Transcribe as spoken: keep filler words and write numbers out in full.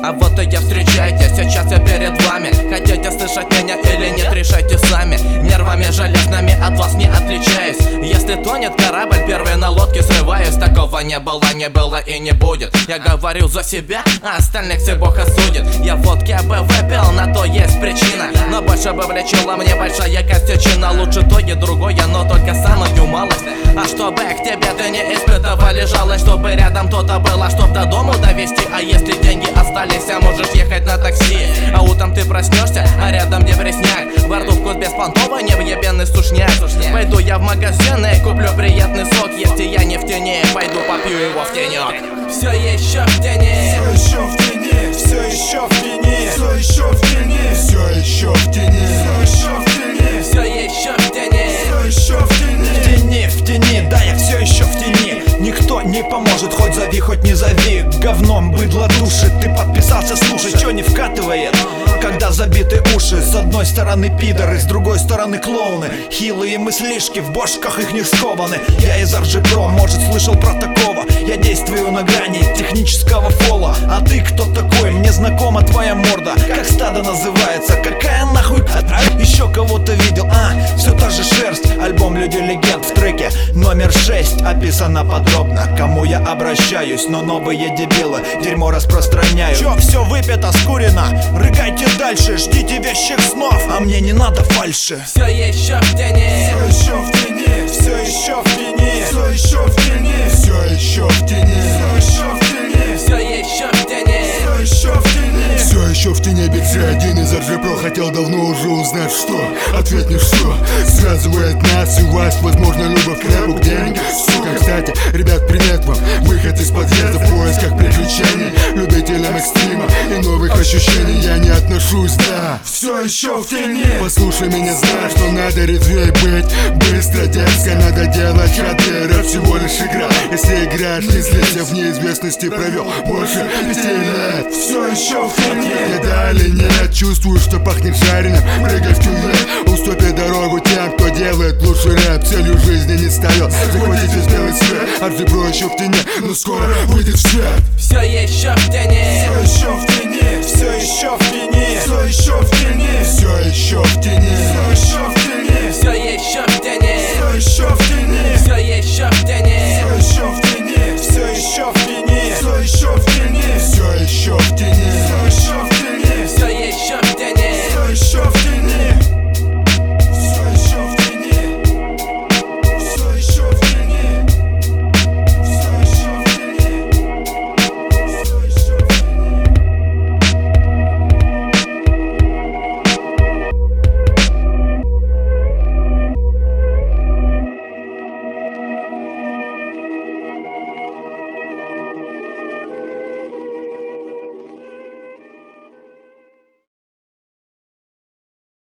А вот и я, встречайте, сейчас я перед вами. Хотите слышать меня или нет, решайте сами. Нервами железными от вас не отличаюсь. Если тонет корабль, первый на лодке срываюсь. Такого не было, не было и не будет. Я говорю за себя, а остальных все Бог осудит. Я водки бы выпил, на то есть причина, но больше бы влечила мне большая костячина. Лучше то и другое, но только самую малость. А чтобы к тебе ты не испытывали жалость, чтобы рядом кто-то было, чтоб до дому довести. А если деньги остались, а можешь ехать на такси. А утром ты проснешься, а рядом депресняк. Во рту вкус беспонтово, невъебенный сушняк. Пойду я в магазин и куплю приятный сок. Если я не в тени, пойду попью его в тенек. Все еще в тени, все еще в тени, все еще в тени, все еще в тени, все еще в тени, все еще в тени, все еще в тени, все еще в тени, в тени, в тени, да, я все еще в тени. Никто не поможет, хоть зови, хоть не зови. Говном быдло душит, ты подписался, слушай, чё не вкатывает? Когда забиты уши, с одной стороны пидоры, с другой стороны клоуны. Хилые мыслишки, в бошках их не скованы. Я из Аржипро, может слышал про такого. Я действую на грани технического фола. А ты кто такой? Мне знакома твоя морда. Как стадо называется? Какая нахуй? Еще кого-то видел? А, все та же шерсть. Альбом «Люди легенд» в треке номер шесть описано подробно. Кому я обращаюсь, но новые дебилы дерьмо распространяют. Чё, все выпито, скурено? Рыгайте дальше, ждите вещих снов. А мне не надо фальши. Все еще в тени, все еще в тени, все еще в тени, все еще в тени, все еще в тени, все еще в тени, все еще в тени, все еще в тени, все еще в тени. Бигджи один из Аржипро хотел давно уже узнать, что ответ не что связывает нас и вас. Возможно, любовь к рэпу, к деньгам. Сука, кстати, ребят, привет вам. Выход из подъезда в поисках приключений, любителям экстрима и новых ощущений. Я не отношусь, да, все еще в тени. Послушай меня, знай, что надо резвей быть. Быстро, дерзко, надо делать ходы. Рэп всего лишь игра. Если играешь, если я в неизвестности провел больше пяти лет. Все еще в тени. Не да или нет, чувствую, что пахнет жареным. Прыгай в тюрьму, уступи дорогу тем, кто делает лучший рэп. Целью жизни не ставил захватить весь белый свет. Аржипро еще в тени, но скоро выйдет в свет. все еще в тени,